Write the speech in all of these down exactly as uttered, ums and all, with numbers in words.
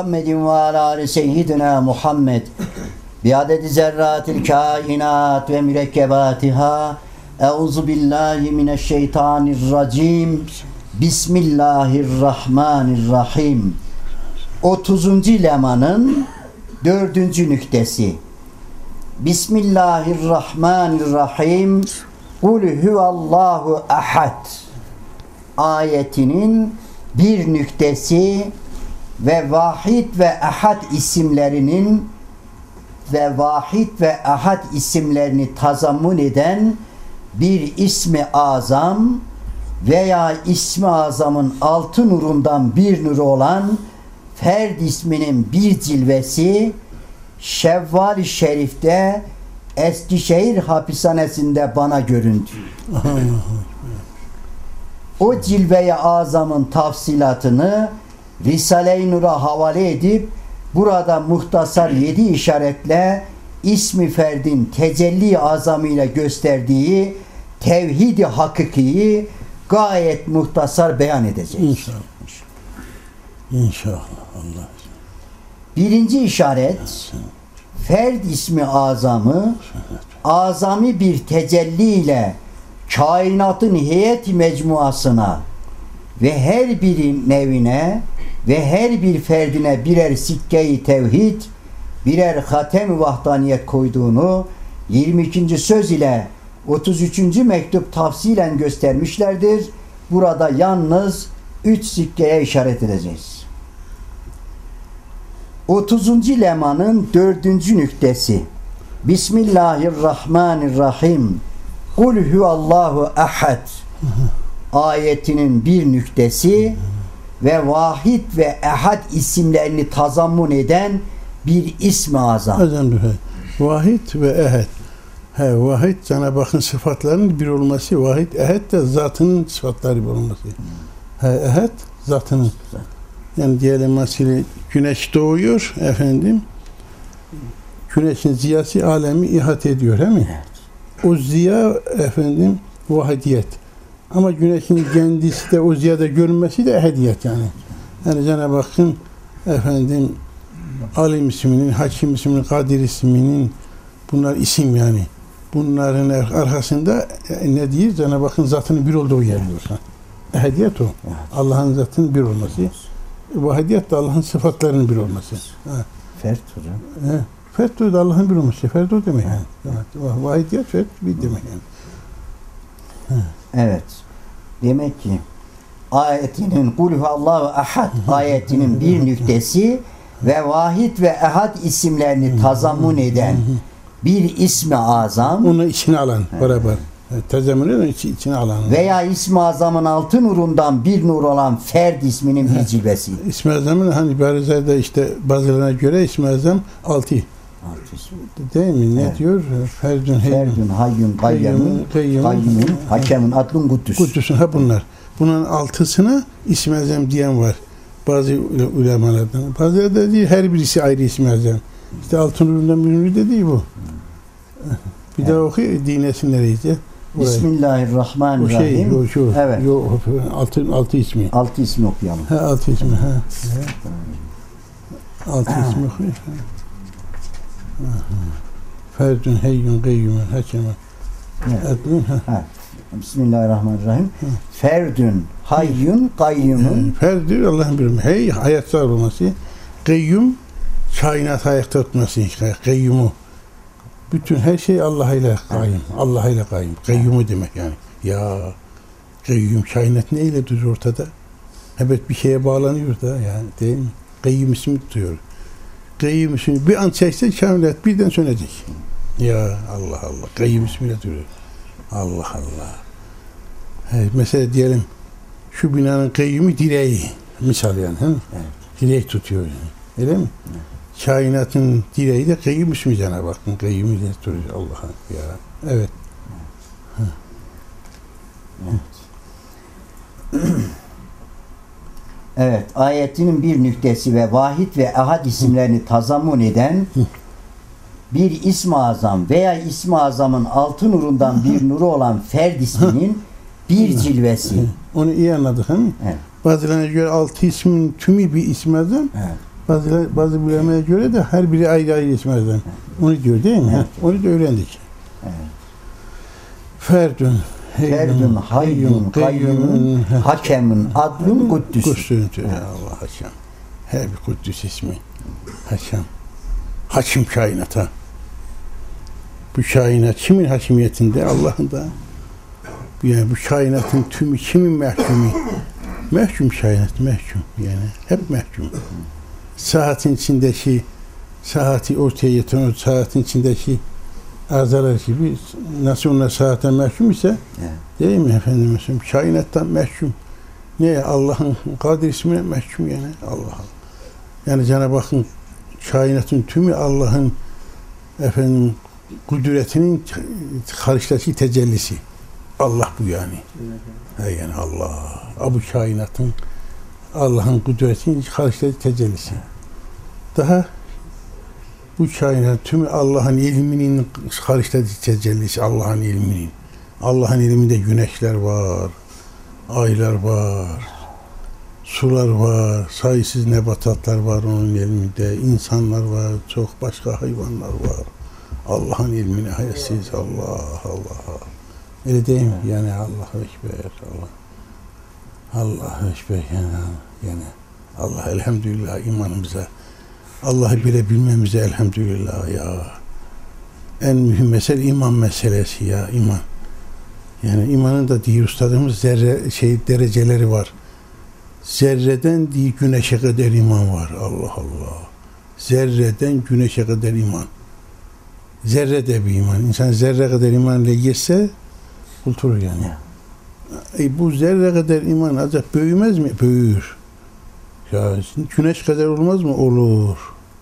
Muhammedin ve ala ali seyyidina Muhammed biadedi zerratil kainat ve mürekkebatiha. Euzu billahi mineşşeytanirracim. Bismillahirrahmanirrahim. otuzuncu lemanın dördüncü nüktesi. Bismillahirrahmanirrahim. Kul huvallahu ahad ayetinin bir nüktesi ve vahid ve ahad isimlerinin ve vahid ve ahad isimlerini tazammun eden bir ismi azam veya ismi azamın altı nurundan bir nuru olan Ferd isminin bir cilvesi Şevval-i Şerif'te Eskişehir hapishanesinde bana göründü. O cilve-i azamın tafsilatını Risale-i Nur'a havale edip burada muhtasar yedi işaretle ismi ferdin tecelli azamıyla gösterdiği tevhid-i hakikiyi gayet muhtasar beyan edeceğiz. İnşallah. İnşallah. Allah. Birinci işaret, ferd ismi azamı azami bir tecelli ile kainatın heyet mecmuasına ve her bir nevine ve her bir ferdine birer sikke-i tevhid, birer hatem-i vahdaniyet koyduğunu yirmi ikinci söz ile otuz üçüncü mektup tafsilen göstermişlerdir. Burada yalnız üç sikkeye işaret edeceğiz. otuzuncu lemanın dördüncü nüktesi. Bismillahirrahmanirrahim. Kul huvallahu ahad ayetinin bir nüktesi ve vahid ve ehad isimlerini tazammun eden bir ismi azam. Vahid ve ehad. He, vahid Cenab-ı Hakk'ın sıfatlarının bir olması, vahid ehad de zatının sıfatları bir olması. He, ehad zatının. Yani diyelim mesela güneş doğuyor efendim. Güneşin ziyası alemi ihate ediyor, değil mi? Evet. O ziya efendim vahidiyet. Ama güneşin kendisi de o ziyada görünmesi de ehadiyet yani. Yani Cenab-ı Hakk'ın efendim Alim isminin, Hakim isminin, Kadir isminin bunlar isim yani. Bunların arkasında ne diyor? Cenab-ı Hakk'ın zatının bir olduğu yer diyorsa. Ehadiyet o. Evet. Allah'ın zatının bir olması. Vahidiyet de Allah'ın sıfatlarının bir olması. Ha. Fert hocam. He. Fert de Allah'ın bir olması. Fert o demek yani. Evet. Vahidiyet fert bir demek yani. Ha. Evet. Demek ki ayetinin kul huvallahu ahad ayetinin bir nüktesi ve vahid ve ehad isimlerini tazammun eden bir ismi azam, onu içine alan beraber. Tezemmünü içine alan. Veya ismi azamın altı nurundan bir nur olan ferd isminin bir cilvesi. İsmi azamın hani barizade işte bazılarına göre ismi azam altı. Değil mi? Ne evet. diyor? Ferdün Ferdün hayyun kayyemun kayyemun hakemun adlun kuddüs. Kuddüsün ha bunlar. Bunun altısına ismi azam diyen var. Bazı ulemalardan. Bazıları da değil her birisi ayrı ismi azam. İşte altı nurundan bir nuru da değil bu. Bir evet. daha oku dinlesin nereydi? Bismillahirrahmanirrahim. O şey, o şu. Evet. Yo, altı, altı ismi. Altı ismi okuyalım. Ha, altı ismi. Ha. Altı ismi okuyalım. Ferdün, heyyün, gayyumun, hakemun. Evet. Bismillahirrahmanirrahim. Hı. Ferdün, hayyun, gayyumun. Ferdün Allah'ın bir hey hayatta olması. Gayyum kainat ayakta tutması. Gayyumu. Bütün her şey Allah ile kayyum. Allah ile kayyum. Gayyumu demek yani. Ya gayyum kainat neyle duruyor ortada? Evet bir şeye bağlanıyor da yani değil mi? Gayyum ismi tutuyor. Gayyum ismi bir an çekse kainat birden sönecek. Ya Allah Allah. Gayyum ismiyle duruyor. Allah Allah. Evet, mesela diyelim şu binanın kayyumu direği. Misal yani. He? Evet. Direk tutuyor yani. Öyle mi? Evet. Kainatın direği de kayyum ismi Cenab-ı Hakk'ın kayyum ile duruyor. Allah'a ya. Evet. Evet. Evet. Evet. Ayetinin bir nüktesi ve vahid ve ahad isimlerini tazammun eden bir ismi azam veya ismi azamın altı nurundan bir nuru olan ferd isminin bir cilvesi. Onu iyi anladık. He? Evet. Bazılarına göre altı ismin tümü bir ismi azam. Evet. Bazı, bazı ulemaya göre de her biri ayrı ayrı ismerden. Onu diyor değil mi? Evet. Onu da öğrendik. Evet. Ferdün, Ferdün, hayyun, kayyumun, hakemun, adlun, kuddüs. Kuddüsün. Allah hakem. Her bir kuddüs ismi. Hakem. Hakim kainata. Bu kainat kimin hakimiyetinde? Allah'ın da. Yani bu kainatın tümü kimin mehkumi? Mehkum kainat, mehkum yani. Hep mehkum. Saatin içindeki saati ortaya getiren o saatin içindeki azalar gibi nasıl onlar saate mehkum ise Evet. değil mi efendim? Mesela kainattan mehkum. Ne? Allah'ın Kadir ismine mehkum yani. Allah Allah. Yani Cenab-ı Hakk'ın kainatın tümü Allah'ın efendim kudretinin karşıdaki tecellisi. Allah bu yani. Evet. Yani Allah. Bu kainatın Allah'ın kudretinin karşıdaki tecellisi. Daha bu kainat tümü Allah'ın ilminin karşıdaki tecellisi. Allah'ın ilminin. Allah'ın ilminde güneşler var, aylar var, sular var, sayısız nebatatlar var onun ilminde, insanlar var, çok başka hayvanlar var. Allah'ın ilmine haysiz. Allah Allah. Öyle değil mi? Yani Allahu Ekber. Allah. Allahu Ekber yani. Yani Allah elhamdülillah imanımıza, Allah'ı bilebilmemize elhamdülillah ya. En mühim mesele iman meselesi ya, iman. Yani imanın da diye ustadımız zerre şey dereceleri var. Zerreden diye güneşe kadar iman var. Allah Allah. Zerreden güneşe kadar iman. Zerre de bir iman. İnsan zerre kadar imanla yese kurtulur yani. E bu zerre kadar iman acaba büyümez mi? Büyür. Ya güneş kadar olmaz mı? Olur.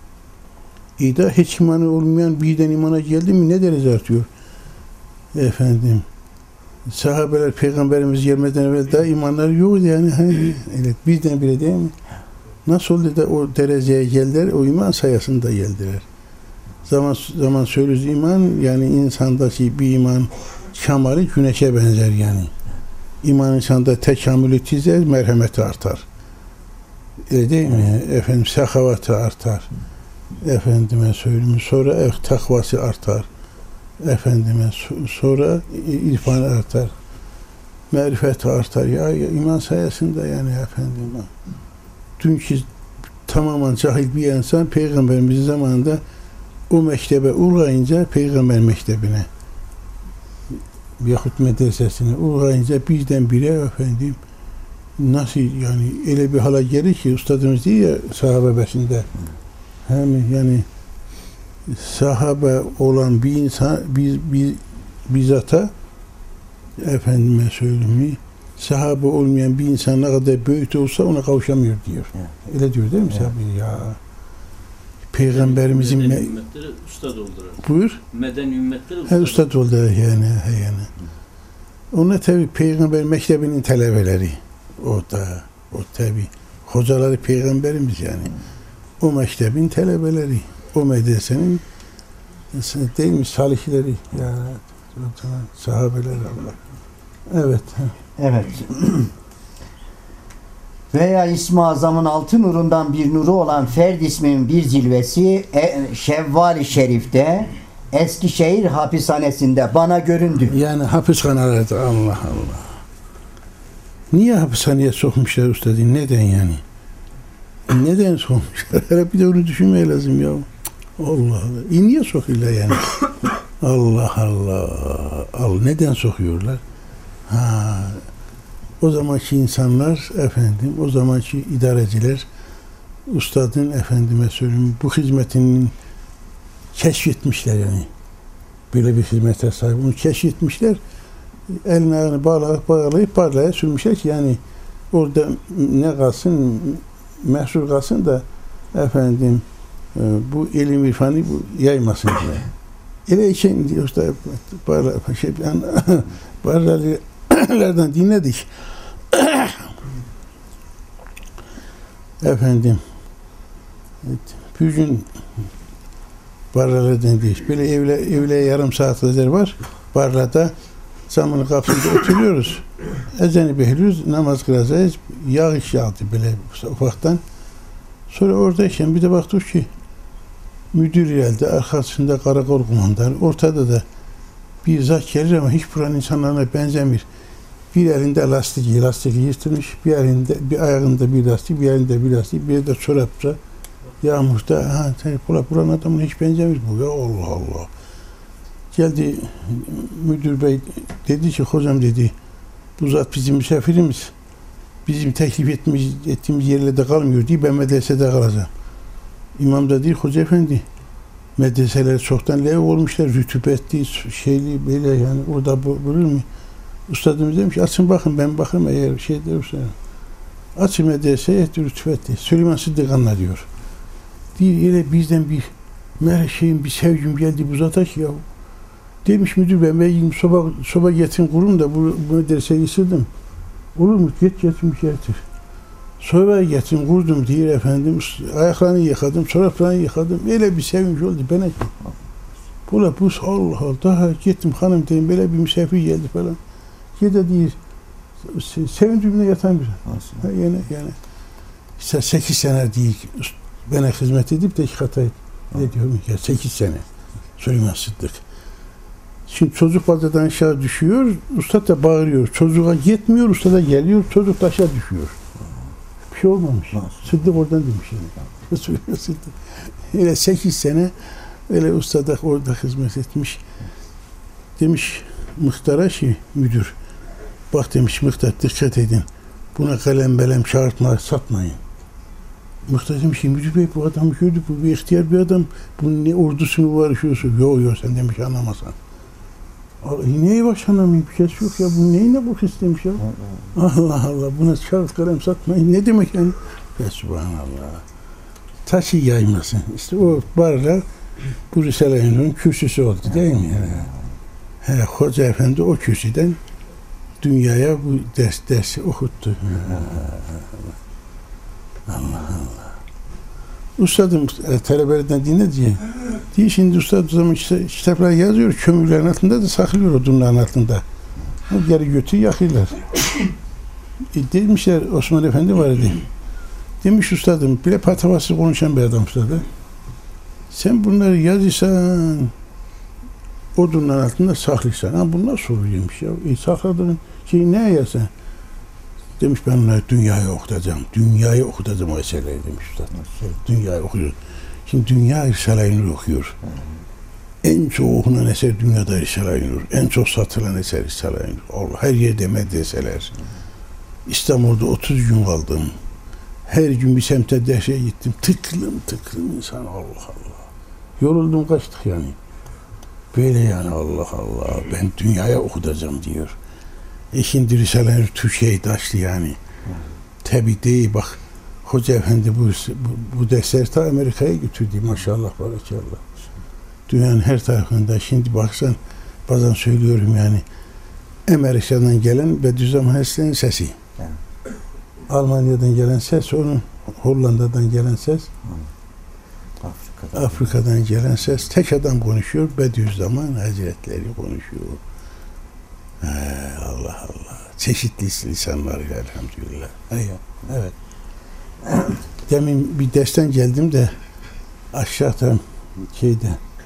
İyi de hiç imanı olmayan birden imana geldi mi ne derece artıyor? Efendim sahabeler Peygamberimiz gelmeden evvel daha imanları yoktu yani. Hani, evet, birden bire değil mi? Nasıl oldu da o dereceye geldiler? O iman sayesinde geldiler. Zaman zaman söylüyoruz iman yani insandaki bir iman kamali güneşe benzer yani. İman insanda tekamülü tizer, merhameti artar. Öyle değil mi? Efendim sehavatı artar. Efendime söyleyeyim sonra eh, takvası artar. Efendime sonra irfanı artar. Marifeti artar. Ya, ya iman sayesinde yani efendim. Dünkü tamamen cahil bir insan Peygamberimizin zamanında o mektebe uğrayınca Peygamber mektebine yahut medresesine uğrayınca birdenbire efendim nasıl yani öyle bir hala gelir ki ustadımız değil ya sahabe başında hem yani sahabe olan bir insan bir, bir, bir zata efendime söyleyeyim sahabe olmayan bir insan ne kadar büyük olsa ona kavuşamıyor diyor. Öyle diyor değil mi sahabe? Ya Peygamberimizin Meden me- ümmetleri ustad oldular. Buyur. Meden ümmetleri ustad, ustad oldular yani. yani. Onlar tabi Peygamber mektebinin talebeleri. O da, o tabi hocaları Peygamberimiz yani. O mektebin talebeleri. O medresenin değil mi salihleri ya sahabeler Allah. Evet. Evet. Veya İsmi Azam'ın altı nurundan bir nuru olan Ferd isminin bir cilvesi e, Şevval-i Şerif'te Eskişehir hapishanesinde bana göründü. Yani hapishanelerde Allah Allah. Niye hapishaneye sokmuşlar ustadın? Neden yani? Neden sokmuşlar? Bir de onu düşünmeye lazım ya. Allah Allah. E niye sokuyorlar yani? Allah Allah. Allah. Neden sokuyorlar? Ha. O zamanki insanlar efendim, o zamanki idareciler ustadın efendime söyleyeyim bu hizmetinin keşfetmişler yani. Böyle bir hizmete sahip. Bunu keşfetmişler. Elini ayağını bağlayıp bağlayıp parlaya sürmüşler ki yani orada ne kalsın mahsur kalsın da efendim bu ilim irfanı bu yaymasın diye. Öyle için diyor usta barla şey barlardan dinledik. Efendim evet, bir gün barlardan değil. Böyle evle, evle yarım saat kadar var. Barlada camının kapısında oturuyoruz. Ezanı bekliyoruz. Namaz kılacağız. Yağış yağdı böyle ufaktan. Sonra oradayken bir de baktık ki müdür geldi, arkasında karakol kumandanı, ortada da bir zat gelir ama hiç buranın insanlarına benzemiyor. Bir elinde lastik, lastik yırtılmış, bir elinde, bir ayağında bir lastik, bir elinde bir lastik, bir de çorapta, yağmurda, ha, buranın adamına hiç benzemiyor bu ya, Allah Allah. Geldi müdür bey, dedi ki, hocam dedi, bu zat bizim misafirimiz, bizim teklif etmiş, ettiğimiz yerlerde kalmıyor diye, ben medresede kalacağım. İmam da değil, hoca efendi, medreseler çoktan lev olmuşlar, rütubetli, şeyli, böyle yani, orada bulur mu? Ustadımız demiş, açın bakın, ben bakırım eğer şey derse. Açın medreseyi, et rütubetli. Süleyman Sıddık anla diyor. Değil, öyle bizden bir mer şeyin bir sevgim geldi bu zata ki ya. Demiş müdür, ben ben soba, soba getirin kurum da bu, bu medreseyi ısırdım. Olur mu? Get getirin getir. Sobayı getirin kurdum diyor efendim. Ayaklarını yıkadım, çoraplarını yıkadım. Öyle bir sevinç oldu bana ki. Bula bu Allah Allah. Daha gittim hanım dedim, böyle bir misafir geldi falan. Ya da değil, sevincimle yatan bir. Ha, yani, yani. İşte sekiz sene değil, bana hizmet edip de hatay ne diyorum ya, sekiz sene. Süleyman Sıddık. Şimdi çocuk bacadan aşağı düşüyor, usta da bağırıyor. Çocuğa gitmiyor, usta da geliyor, çocuk da aşağı düşüyor. Bir şey olmamış. Sıddık oradan demiş yani. Süleyman Sıddık. Öyle sekiz sene öyle usta da orada hizmet etmiş. Demiş muhtara şey, müdür. Bak demiş muhtar, dikkat edin. Buna kalem belem çağırtma, satmayın. Muhtar demiş ki, müdür bey bu adam gördü, bu bir ihtiyar bir adam. Bunun ne ordusu mu var, şusu? Yok yok, sen demiş anlamasan. Neye baş anlamayayım, bir şey yok ya, bu neyine bu istemiş ya? Allah Allah, buna kağıt kalem satmayın, ne demek yani? Ve subhanallah. Taşı yaymasın. İşte o barlar bu Risale-i Nur'un kürsüsü oldu değil mi? Yani? He, Hoca Efendi o kürsüden dünyaya bu ders dersi okuttu. Allah Allah. Ustadım e, talebelerden dinledi. Diye şimdi ustad o zaman işte kitaplar yazıyor, kömürlerin altında da saklıyor, odunların altında. O geri götü yakıyorlar. E, demişler Osman Efendi var idi. Demiş ustadım, bile patavası konuşan bir adam ustadı. Sen bunları yazırsan odunların altında saklıysan. Ha bunlar soruymuş ya. E, sakladığın şeyi ne yazsan? Demiş ben onları dünyaya okutacağım. Dünyaya okutacağım o eserleri demiş ustad. Dünyaya okuyor. Şimdi dünya Risale-i Nur okuyor. En çok okunan eser dünyada Risale-i Nur. En çok satılan eser Risale-i Nur. Allah, her yerde medreseler. İstanbul'da otuz gün kaldım. Her gün bir semte derse gittim. Tıklım tıklım insan, Allah Allah. Yoruldum kaçtık yani. Böyle yani Allah Allah. Ben dünyaya okutacağım diyor. E şimdi Risale-i Nur Türkiye'yi taştı yani. Tabi değil bak. Hoca Efendi bu, bu, bu dersleri ta Amerika'ya götürdü. Maşallah barakallah. Dünyanın her tarafında şimdi baksan bazen söylüyorum yani. Amerika'dan gelen Bediüzzaman Hazretleri'nin sesi. Evet. Almanya'dan gelen ses onun, Hollanda'dan gelen ses, Afrika'dan. Afrika'dan gelen ses, tek adam konuşuyor, Bediüzzaman Hazretleri konuşuyor. He, Allah Allah. Çeşitli lisanlarıyla elhamdülillah. Evet. Evet. Demin bir dersten geldim de aşağıda şeyde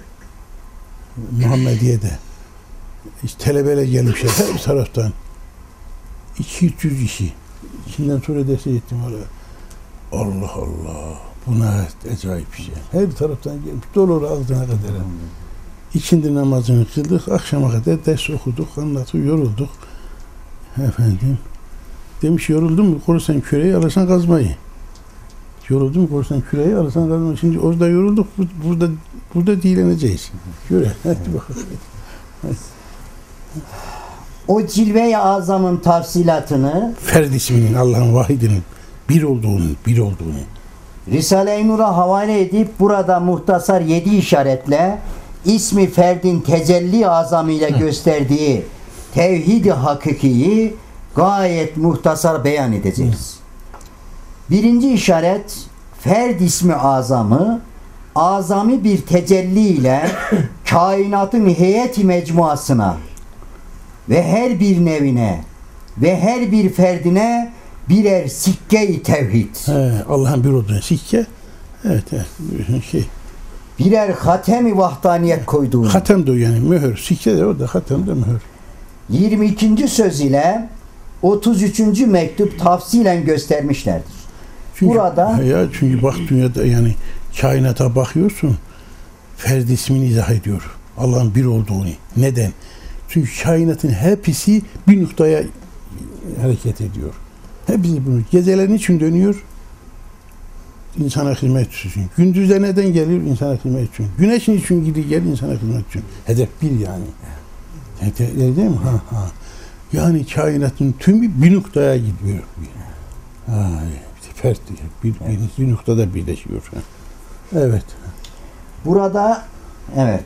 Muhammediye'de işte telebeler gelmişler her taraftan iki yüz kişi. İçinden sonra derse gittim oraya. Allah Allah. Buna acayip bir şey. Her taraftan gelmiş. Dolu aldığına kadar. İkindi namazını kıldık. Akşama kadar ders okuduk. Anlattık. Yorulduk. Efendim. Demiş yoruldun mu? Korursan küreği alırsan kazmayı. Yoruldun mu? Korursan küreği alırsan kazmayı. Şimdi orada yorulduk. Burada burada dileneceğiz. Göre. Hadi bakalım. O cilve-i azamın tafsilatını Ferd isminin, Allah'ın vahidinin bir olduğunu, bir olduğunu Risale-i Nur'a havale edip burada muhtasar yedi işaretle ismi ferdin tecelli azamıyla gösterdiği tevhid-i hakikiyi gayet muhtasar beyan edeceğiz. Birinci işaret, ferd ismi azamı azami bir tecelli ile kainatın heyeti mecmuasına ve her bir nevine ve her bir ferdine birer sikke-i tevhid. Allah'ın bir olduğunu sikke Evet, evet. Şey. Birer hatem-i vahdaniyet koyduğunu. Hatem de o yani mühür. Sikke de o da hatem de mühür. yirmi ikinci söz ile otuz üçüncü mektup tafsilen göstermişlerdir. Çünkü, Burada ya çünkü bak dünyada yani kainata bakıyorsun, Ferdi ismini izah ediyor. Allah'ın bir olduğunu. Neden? Çünkü kainatın hepsi bir noktaya hareket ediyor. Hepsi bunu. Geceler için dönüyor? İnsana hizmet için. Gündüzler neden geliyor? İnsana hizmet için. Güneşin için gidiyor, gel insana hizmet için. Hedef bir yani. Hedef değil mi? Ha, ha. Yani kainatın tümü bir noktaya gidiyor. Ha, fert bir, bir, bir noktada birleşiyor. Evet. Burada evet.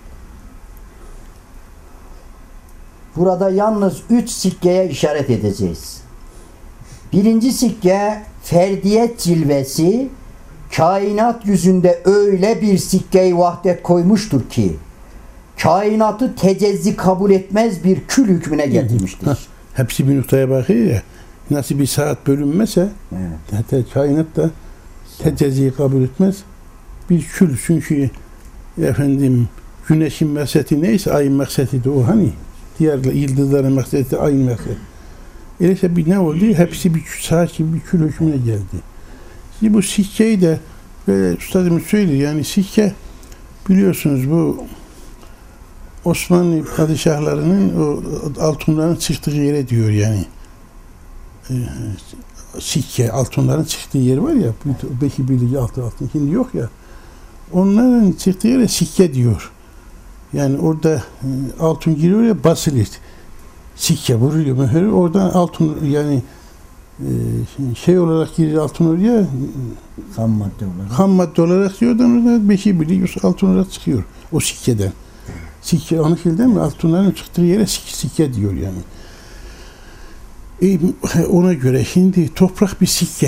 Burada yalnız üç sikkeye işaret edeceğiz. Birinci sikke ferdiyet cilvesi kainat yüzünde öyle bir sikke-i vahdet koymuştur ki kainatı tecezzi kabul etmez bir kül hükmüne getirmiştir. Ha, hepsi bir noktaya bakıyor ya. Nasıl bir saat bölünmese Evet. hatta kainat da tecezziyi kabul etmez. Bir kül çünkü efendim güneşin maksati neyse ayın maksati de o hani diğer yıldızların maksati de ayın maksati. Öyleyse bir ne oldu? Hepsi bir saat gibi bir kül hükmüne geldi. Şimdi bu sikkeyi de böyle üstadımız söylüyor yani sikke biliyorsunuz bu Osmanlı padişahlarının o altınların çıktığı yere diyor yani. Ee, sikke, altınların çıktığı yer var ya, belki birliği altı altın, şimdi yok ya. Onların çıktığı yere sikke diyor. Yani orada e, altın giriyor ya, basılır. Sikke vuruluyor, mühür, oradan altın yani e, şey olarak girir altın oraya, Ham madde olarak. ham madde olarak diyor, oradan orada beşi birliği altın olarak çıkıyor o sikkeden. Sikke anlaşıldı mı? Altınların çıktığı yere sikke, sikke diyor yani. E, ona göre şimdi toprak bir sikke.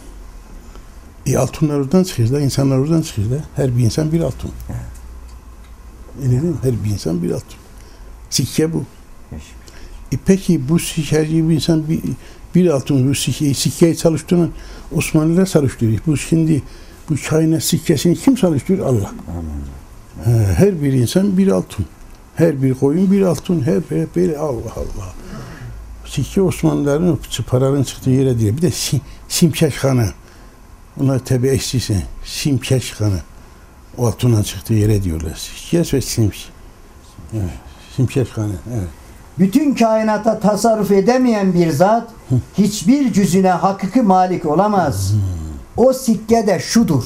E, altınlar oradan çıkıyor, insanlar oradan çıkıyor. Her bir insan bir altın. Öyle değil mi? Her bir insan bir altın. Sikke bu. E peki bu sikke, her bir insan bir, bir altın, bu sikkeyi, sikkeyi çalıştıran Osmanlılar çalıştırıyor. Bu şimdi bu kainat sikkesini kim çalıştırıyor? Allah. Amin. Her bir insan bir altın. Her bir koyun bir altın. Hep hep böyle Allah Allah. Sikke Osmanlıların paranın çıktığı yere değil. Bir de sim, Simkeşhanı. Onlar tabi eşlisi. Simkeşhanı. O altından çıktığı yere diyorlar. Sikke ve Simş. Evet. Simkeşhanı. Evet. Bütün kainata tasarruf edemeyen bir zat hiçbir cüzüne hakiki malik olamaz. O sikke de şudur.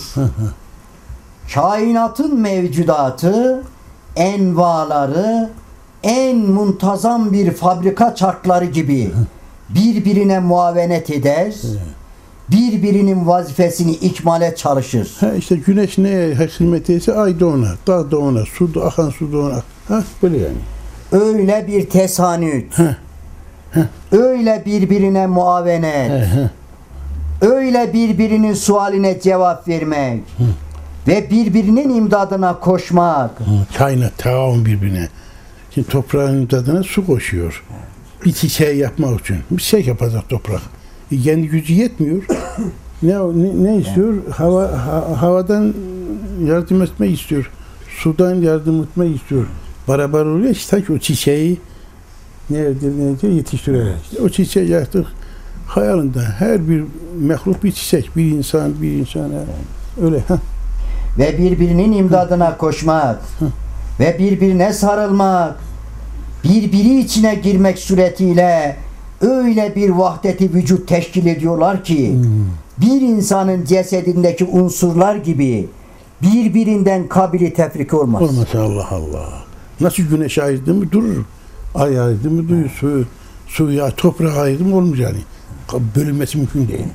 Kainatın mevcudatı, envaları en muntazam bir fabrika çarkları gibi birbirine muavenet eder, birbirinin vazifesini ikmale çalışır. Ha işte güneş neye hizmet etse ay da ona, dağ da ona, su da akan su da ona. Ha böyle yani. Öyle bir tesanüt, Heh. Heh. öyle birbirine muavenet, He, he. öyle birbirinin sualine cevap vermek Hı. ve birbirinin imdadına koşmak. Hı, kainat taavun birbirine. Şimdi toprağın imdadına su koşuyor. Bir çiçeği yapmak için. Bir şey yapacak toprak. E, kendi gücü yetmiyor. ne, ne ne istiyor? Hava ha, havadan yardım etmek istiyor. Sudan yardım etmek istiyor. Beraber oluyor işte o çiçeği nerede nerede yetiştirerek. İşte o çiçeği artık hayalinde her bir mehluk bir çiçek, bir insan, bir insan öyle. Heh. Ve birbirinin imdadına koşmak Hı. ve birbirine sarılmak, birbiri içine girmek suretiyle öyle bir vahdeti vücut teşkil ediyorlar ki Hmm. bir insanın cesedindeki unsurlar gibi birbirinden kabili tefrik olmaz. Olmasa Allah Allah. Nasıl güneş ayırdı mı durur. Ay ayırdı mı durur. Su, suya, toprak ayırdı mı olmuş yani. Bölünmesi mümkün değil.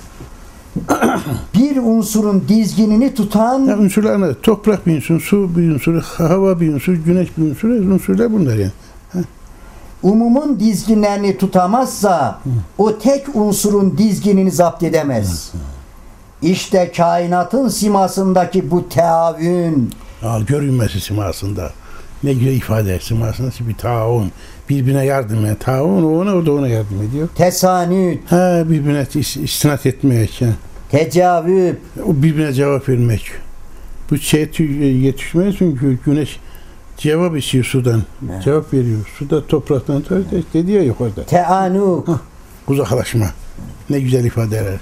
Bir unsurun dizginini tutan Ya unsurlar toprak bir unsur, su bir unsur, hava bir unsur, güneş bir unsur, unsurlar bunlar yani. umumun dizginlerini tutamazsa o tek unsurun dizginini zapt edemez. İşte kainatın simasındaki bu teavün, Al görünmesi simasında. Ne güzel ifade simasında bir taavun. Birbirine yardım ediyor. Taavun o ona, o da ona yardım ediyor. tesanüt, Ha birbirine is- istinat etmeye yani. tecavüp, O birbirine cevap vermek. Bu şey yetişmez çünkü güneş cevap istiyor sudan. Evet. Cevap veriyor. Suda topraktan dedi ya yukarıda. teanuk, Uzaklaşma. Ne güzel ifadeler.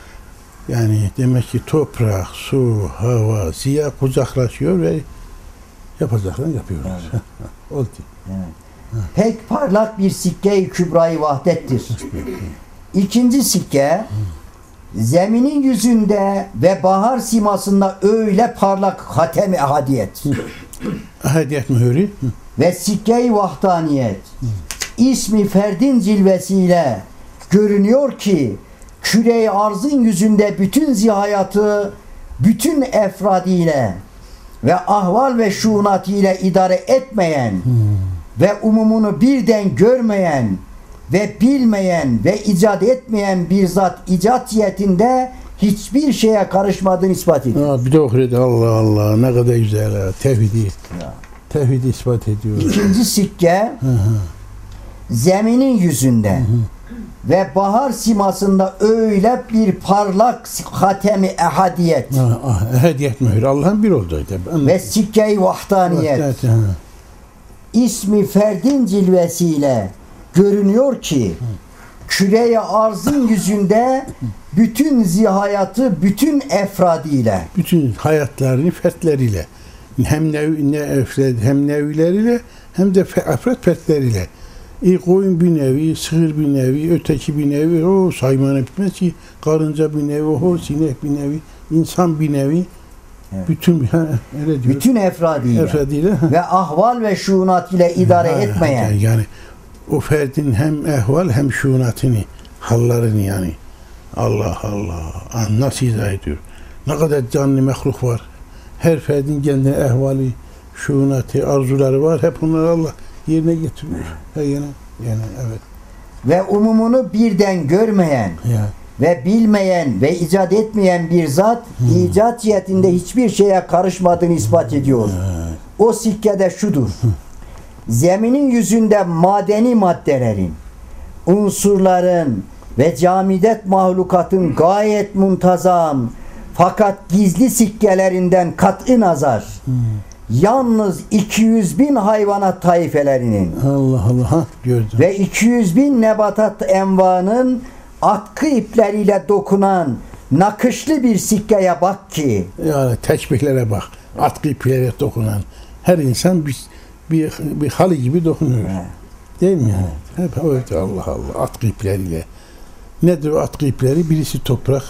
Yani demek ki toprak, su, hava, ziya uzaklaşıyor ve yapacaklarını yapıyorlar. Evet. Oldu. evet. pek parlak bir sikke-i kübra-i vahdettir. İkinci sikke, zeminin yüzünde ve bahar simasında öyle parlak hatem-i ahadiyet Ahadiyet mühürü. ve sikke-i vahdaniyet ismi ferdin cilvesiyle görünüyor ki küre-i arzın yüzünde bütün zihayatı bütün efradiyle ve ahval ve şuunat ile idare etmeyen Hmm. ve umumunu birden görmeyen ve bilmeyen ve icat etmeyen bir zat icatiyetinde hiçbir şeye karışmadığını ispat ediyor. Aa, bir de okuyordu. Allah Allah ne kadar güzel. Ha. Tevhidi. Ya. Tevhidi ispat ediyor. İkinci sikke Hı hı. zeminin yüzünde ve bahar simasında öyle bir parlak hatemi ehadiyet Ha, ah, Ahadiyet mühürü. Allah'ın bir olduğu. ve sikke-i vahdaniyet Evet, ha. ismi ferdin cilvesiyle görünüyor ki küre-i arzın yüzünde bütün zihayatı bütün efradiyle Bütün hayatlarını fertleriyle hem nev, ne efred, hem nevileriyle hem de fe- afret fertleriyle. E, koyun bir nevi, sığır bir nevi, öteki bir nevi, o saymana bitmez ki karınca bir nevi, o sinek bir nevi, insan bir nevi. Evet. Bütün ha, öyle diyor. bütün efradiyle Efradiyle. ha. ve ahval ve şuunat ile idare Ha, etmeyen ha, yani o ferdin hem ehval hem şuunatını, hallarını yani. Allah Allah. Ah, nasıl izah ediyor? Ne kadar canlı mehluk var. Her ferdin kendine ehvali, şuunatı, arzuları var. Hep bunları Allah yerine getiriyor. Ha, yani, yani evet. ve umumunu birden görmeyen Ya. ve bilmeyen ve icat etmeyen bir zat icat cihetinde hiçbir şeye karışmadığını ispat ediyor. O sikkede şudur. Zeminin yüzünde madeni maddelerin, unsurların ve camidet mahlukatın gayet muntazam fakat gizli sikkelerinden kat'ı nazar yalnız iki yüz bin hayvanat taifelerinin Allah Allah. Ha, gördüm. ve iki yüz bin nebatat envanın atkı ipleriyle dokunan nakışlı bir sikkeye bak ki Yani teşbihlere bak. Atkı iplere dokunan. Her insan bir, bir, bir halı gibi dokunuyor. Evet. Değil mi yani? Hep öyle Allah Allah. Atkı ipleriyle. Nedir o atkı ipleri? Birisi toprak,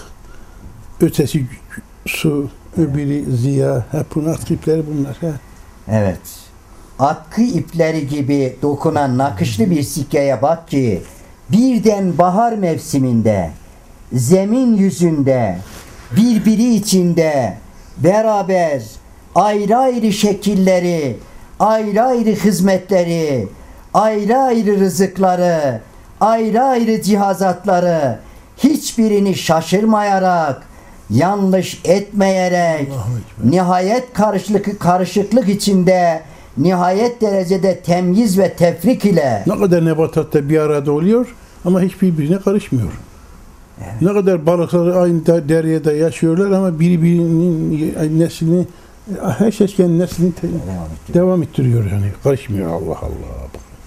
ötesi su, öbürü ziya. Hep bunun atkı ipleri bunlar. Ha. evet atkı ipleri gibi dokunan nakışlı bir sikkeye bak ki birden bahar mevsiminde zemin yüzünde birbiri içinde beraber ayrı ayrı şekilleri, ayrı ayrı hizmetleri, ayrı ayrı rızıkları, ayrı ayrı cihazatları hiçbirini şaşırmayarak, yanlış etmeyerek, nihayet karışıklık, karışıklık içinde nihayet derecede temyiz ve tefrik ile Ne kadar nebatat da bir arada oluyor ama hiç birbirine karışmıyor. Evet. Ne kadar balıklar aynı da- deryada yaşıyorlar ama birbirinin neslini, herkes kendi neslini te- devam ediyor. devam ettiriyor yani. Karışmıyor Allah Allah.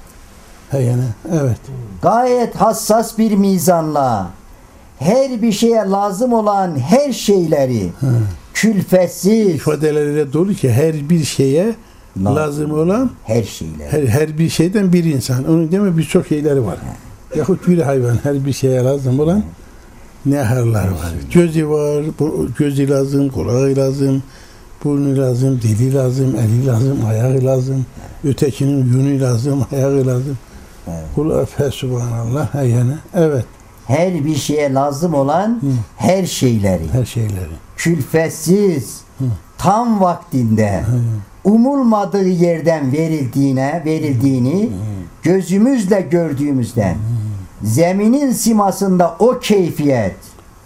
He yani evet. Gayet hassas bir mizanla her bir şeye lazım olan her şeyleri külfetsiz İfadeleriyle dolu ki her bir şeye Lazım. lazım olan her şeyleri. her, her bir şeyden bir insan. Onun değil mi birçok şeyleri var. Yahut bir hayvan her bir şeye lazım olan neharlar var. Gözü var, bu- gözü lazım, kulağı lazım, burnu lazım, dili lazım, eli lazım, ayağı lazım, ötekinin yünü lazım, ayağı lazım. Evet. Kulağı fesubhanallah. Ha yani evet Her bir şeye lazım olan her şeyleri her şeyleri. külfetsiz tam vaktinde umulmadığı yerden verildiğine verildiğini gözümüzle gördüğümüzden zeminin simasında o keyfiyet,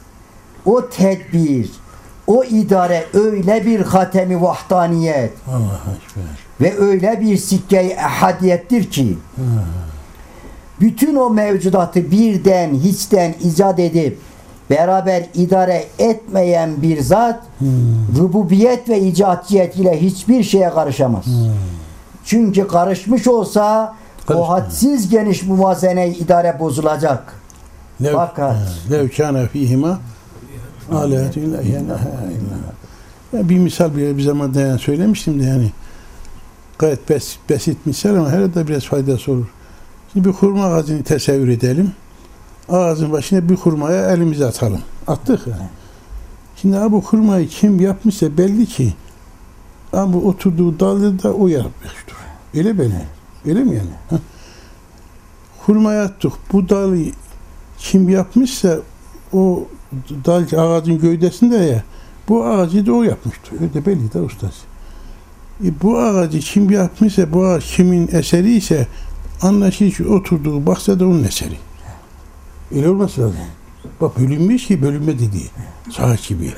o tedbir, o idare öyle bir hatemi vahdaniyet Allah'a şükür. ve öyle bir sikke-i ehadiyettir ki bütün o mevcudatı birden hiçten icat edip beraber idare etmeyen bir zat Hmm. rububiyet ve icatiyet ile hiçbir şeye karışamaz. Hmm. Çünkü karışmış olsa Karışmıyor. o hadsiz geniş muvazene idare bozulacak. Lev, Fakat lev kâne fîhimâ âlâetü illâ ya bir misal bir, bir zaman da yani söylemiştim de yani gayet bes, basit misal ama herhalde biraz faydası olur. Şimdi bir hurma ağacını tesevvür edelim. Ağacın başına bir hurmaya elimizi atalım. Attık ya. Şimdi bu hurmayı kim yapmışsa belli ki bu oturduğu dalı da o yapmıştır. Öyle belli. Öyle mi yani? Heh. Hurmayı attık. Bu dalı kim yapmışsa o dal ağacın gövdesinde ya bu ağacı da o yapmıştır. Öyle belli de ustası. E bu ağacı kim yapmışsa bu ağaç kimin eseri ise anlaşılır ki oturduğu bahçede onun eseri. Öyle olması lazım. Bak bölünmüş ki bölünme dediği. Saat gibi.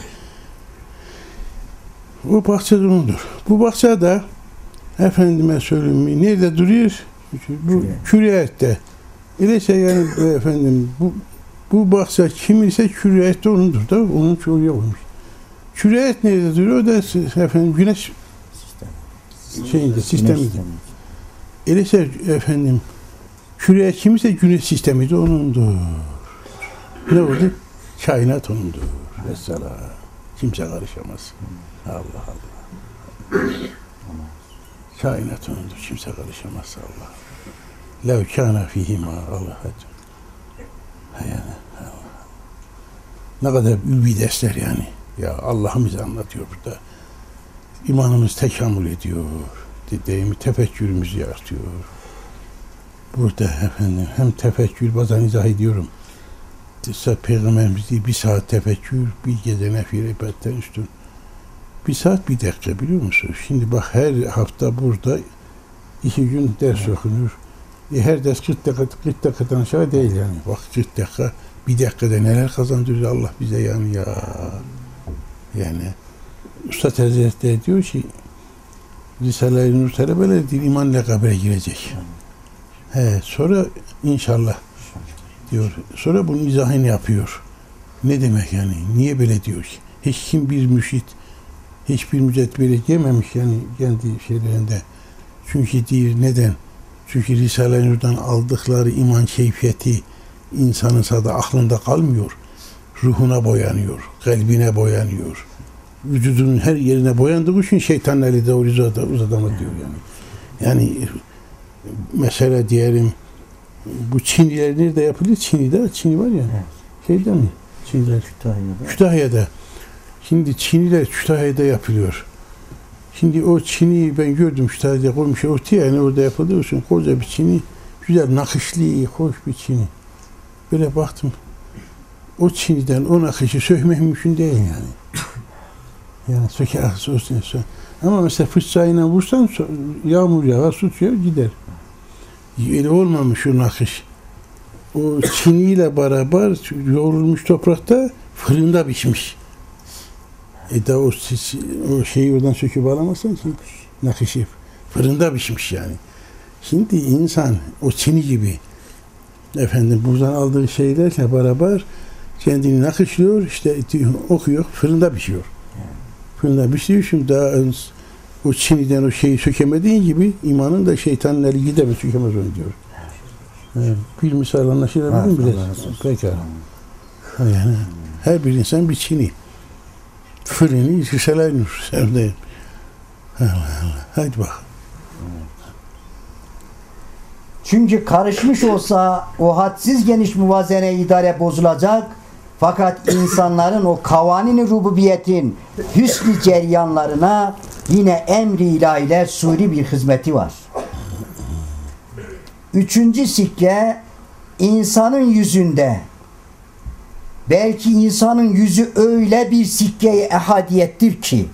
O bahçe onundur. Bu bahçede efendime söyleyeyim nerede duruyor? Bu Küryet'te. Öyleyse yani efendim bu bu bahçe kim ise Küryet'te onundur da onun çoğu olmuş. Küryet nerede duruyor? O da efendim güneş şeyinde sisteminde. Öyleyse efendim Küryet kim ise güneş sistemi de onundur. Ne oldu? Kainat onundur. Vesselam. Kimse karışamaz. Allah Allah. Kainat onundur. Kimse karışamaz. Allah. Lev kâne fîhimâ Allah'atun. Yani Allah. Ne kadar ülvi dersler yani. Ya Allah'ımız anlatıyor burada. İmanımız tekamül ediyor. Dediğimi tefekkürümüzü artıyor. Burada efendim hem tefekkür bazen izah ediyorum. Peygamberimiz değil, bir saat tefekkür, bir gece nefil ibadetten üstün. Bir saat bir dakika biliyor musun? Şimdi bak her hafta burada iki gün ders okunur. E her ders kırk dakika, kırk dakikadan aşağı değil yani. Bak kırk dakika, bir dakikada neler kazandırıyor Allah bize yani ya. Yani Üstad Hazretleri diyor ki Risale-i Nur talebeleri değil, imanla kabre girecek. He, sonra inşallah diyor. Sonra bunun izahını yapıyor. Ne demek yani? Niye böyle diyor ki? Hiç kim bir müşrit, hiçbir mücahit böyle yememiş yani kendi şeylerinde. Çünkü değil, neden? Çünkü Risale-i Nur'dan aldıkları iman keyfiyeti insanın sadece aklında kalmıyor. Ruhuna boyanıyor, kalbine boyanıyor. Vücudunun her yerine boyandığı için şeytanın eli de uzada, uzadama diyor yani. Yani mesela diyelim bu Çinliler nerede yapılıyor? Çinli'de, Çinli var ya. Evet. Şeyde mi? Çinliler. Kütahya'da. Kütahya'da. Şimdi Çinliler Kütahya'da yapılıyor. Şimdi o Çin'i ben gördüm Kütahya'da koymuş ortaya yani orada yapıldığı için koca bir Çin'i, güzel nakışlı, hoş bir Çin'i. Böyle baktım. O Çin'den o nakışı sökmek mümkün değil yani. Yani söker, söker, söker. Ama mesela fıçayla vursan yağmur yağar, su çıkıyor, gider. Öyle olmamış o nakış. O çiniyle beraber yoğrulmuş toprakta fırında pişmiş. E da o, o şeyi oradan söküp alamazsan ki nakışı fırında pişmiş yani. Şimdi insan o çini gibi efendim buradan aldığı şeylerle beraber kendini nakışlıyor, işte okuyor, fırında pişiyor. Fırında pişiyor, şimdi daha o Çin'den o şeyi sökemediğin gibi imanın da şeytanın eli gidemez, sökemez onu diyor. Yani bir misal anlaşılabilir mi bile? Pekala. Yani her bir insan bir Çin'i. Fırını Risale-i Nur. Sevdeyim. Allah Allah. Hadi bak. Çünkü karışmış olsa o hadsiz geniş muvazene idare bozulacak. Fakat insanların o kavanini rububiyetin hüsnü ceryanlarına yine emri ilahiyle suri bir hizmeti var. Üçüncü sikke insanın yüzünde, belki insanın yüzü öyle bir sikke-i ehadiyettir ki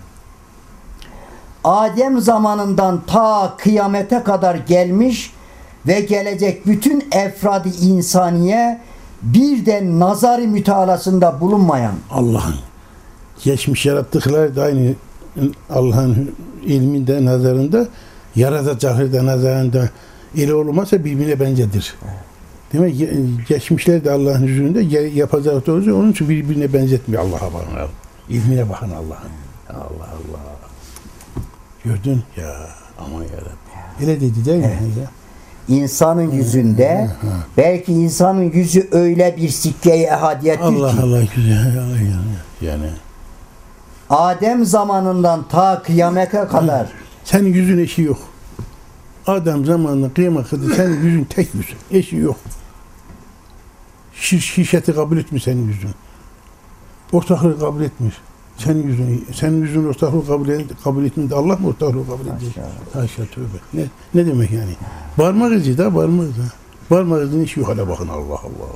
Adem zamanından ta kıyamete kadar gelmiş ve gelecek bütün efrad-ı insaniye bir de nazar-ı mütealasında bulunmayan Allah'ın geçmiş yarattıkları da aynı Allah'ın ilminde, nazarında, yaratacakları da nazarında ile olmazsa birbirine bencedir. Demek ki geçmişler de Allah'ın huzurunda yapacağı doğru. Onun için birbirine benzetmiyor Allah'a bakın. İlmine bakın Allah'ın. Allah Allah. Gördün ya aman yarabbim. Öyle dedi değil mi? Evet. İnsanın yüzünde belki insanın yüzü öyle bir sikke-i ehadiyettir Allah ki Allah güzel. Allah yani. Adem zamanından ta kıyamete kadar Senin yüzün eşi yok. Adam zamanında kıyamete kadar senin yüzün tek yüz. Eşi yok. Şiş, şişeti kabul etmiş senin yüzün. Ortaklığı kabul etmiş. Senin yüzün, senin yüzün ortaklığı kabul, et, kabul etmedi. Allah mı ortaklığı kabul ediyor? Haşa tövbe. Ne, ne demek yani? Parmak izi de parmak izi. Parmak izinin işi yok. Hala bakın Allah Allah.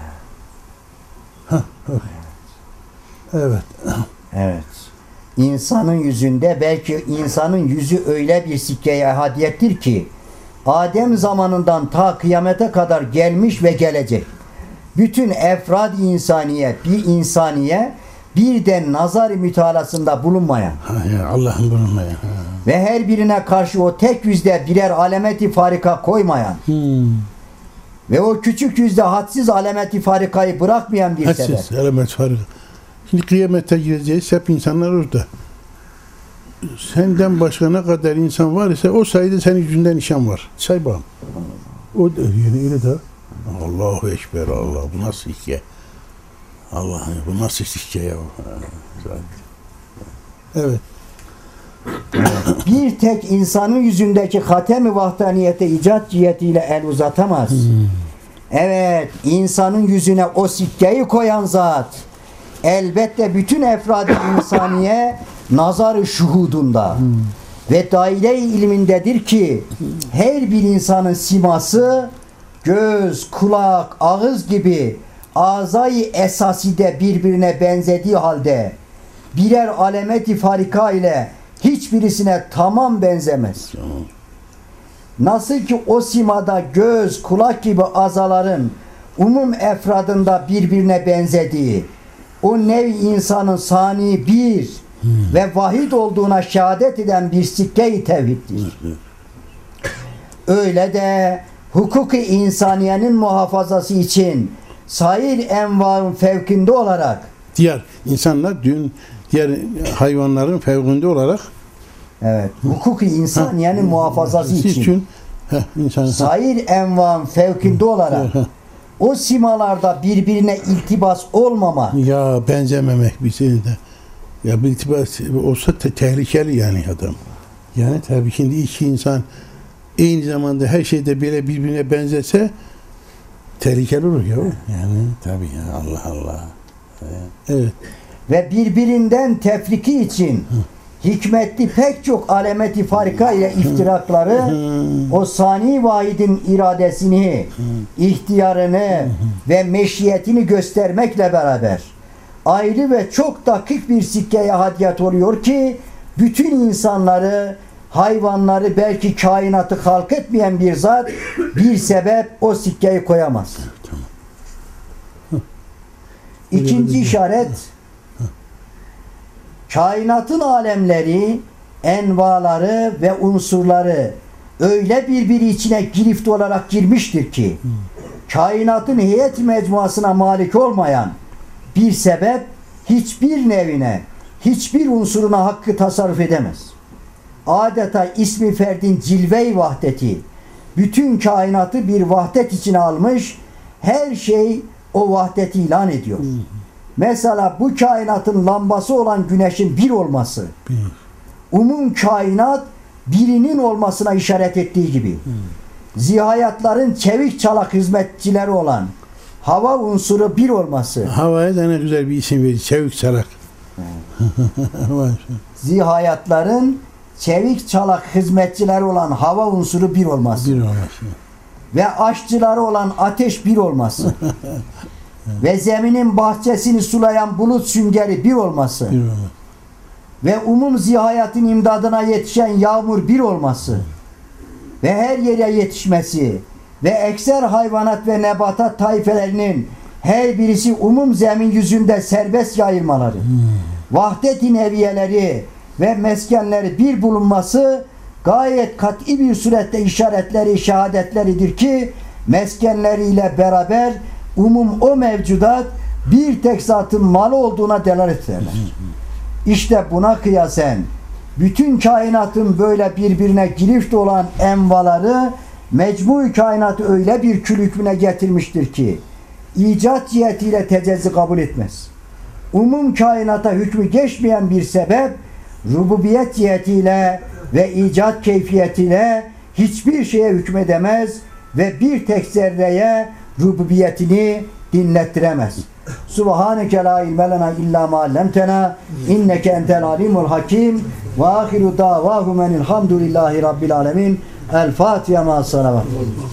Hah, evet. evet. İnsanın yüzünde belki insanın yüzü öyle bir sikke-i ehadiyettir ki Adem zamanından ta kıyamete kadar gelmiş ve gelecek. Bütün efrad-ı insaniye, bir insaniye birden nazar-ı mütalasında bulunmayan Ha, ya, Allah'ın bulunmayan. Ha. ve her birine karşı o tek yüzde birer alameti farika koymayan Hmm. ve o küçük yüzde hadsiz alameti farikayı bırakmayan bir sebep. Hadsiz alamet farkı. Şimdi kıyamete gireceğiz. Hep insanlar orada. Senden başka ne kadar insan var ise o sayede senin yüzünden nişan var. Say bakalım. O da yani öyle de Allahu Ekber Allah. Bu nasıl hikaye? Allah'ım bu nasıl hikaye ya? Evet. Bir tek insanın yüzündeki hatem-i vahdaniyete icat cihetiyle el uzatamaz. Hmm. Evet, insanın yüzüne o sikkeyi koyan zat elbette bütün efrad-ı insaniye nazar-ı şuhudunda hmm. ve daire-i ilmindedir ki her bir insanın siması göz, kulak, ağız gibi azayı esaside birbirine benzediği halde birer alameti farika ile hiçbirisine tamam benzemez. Nasıl ki o simada göz, kulak gibi azaların umum efradında birbirine benzediği o nev insanın sani bir hmm. ve vahid olduğuna şehadet eden bir sikke-i tevhiddir. Öyle de hukuk-i insaniyenin muhafazası için sair envaın fevkinde olarak Diğer insanlar dün diğer hayvanların fevkinde olarak evet, hukuk-i insaniyenin muhafazası için, için heh, insan, sair envaın fevkinde olarak o simalarda birbirine iltibas olmama ya benzememek bir şeyde ya bir iltibas olsa te- tehlikeli yani adam. Yani tabii şimdi iki insan aynı zamanda her şeyde böyle birbirine benzese tehlikeli olur ya. Yani tabii ya Allah Allah. Evet. ve birbirinden tefriki için Hı. hikmetli pek çok alameti farika ile iftirakları Hı. o sani vahidin iradesini, Hı. ihtiyarını Hı. ve meşiyetini göstermekle beraber ayrı ve çok dakik bir sikke-i hadiyet oluyor ki bütün insanları, hayvanları, belki kainatı halk etmeyen bir zat bir sebep o sikkeyi koyamaz. İkinci işaret, kainatın alemleri, envaları ve unsurları öyle birbiri içine girift olarak girmiştir ki kainatın heyet mecmuasına malik olmayan bir sebep hiçbir nevine, hiçbir unsuruna hakkı tasarruf edemez. Adeta ismi ferdin cilve-i vahdeti bütün kainatı bir vahdet içine almış, her şey o vahdeti ilan ediyor. Hı hı. Mesela bu kainatın lambası olan güneşin bir olması, hı. umum kainat birinin olmasına işaret ettiği gibi, hı. zihayatların çevik çalak hizmetçileri olan hava unsuru bir olması. Havaya da ne güzel bir isim verir, çevik çalak. Zihayatların çevik çalak hizmetçileri olan hava unsuru bir olması. Bir olması. Ve aşçıları olan ateş bir olması. Ve zeminin bahçesini sulayan bulut süngeri bir olması. Bir olması. Ve umum zihayatın imdadına yetişen yağmur bir olması. Ve her yere yetişmesi. Ve ekser hayvanat ve nebatat taifelerinin her birisi umum zemin yüzünde serbest yayılmaları. Hmm. Vahdet-i neviyeleri ve meskenleri bir bulunması gayet kat'i bir surette işaretleri, şehadetleridir ki meskenleriyle beraber umum o mevcudat bir tek zatın malı olduğuna delalet ederler. İşte buna kıyasen bütün kainatın böyle birbirine girift olan envaları mecmu kainatı öyle bir kül hükmüne getirmiştir ki icat cihetiyle tecezzi kabul etmez. Umum kainata hükmü geçmeyen bir sebep rububiyet cihetiyle ve icat keyfiyetiyle hiçbir şeye hükmedemez ve bir tek zerreye rububiyetini dinlettiremez. Subhaneke la ilme lena illa ma allamtena inneke entel alimul hakim ve ahiru davahum enilhamdülillahi rabbil alemin. El Fatiha ma salavat.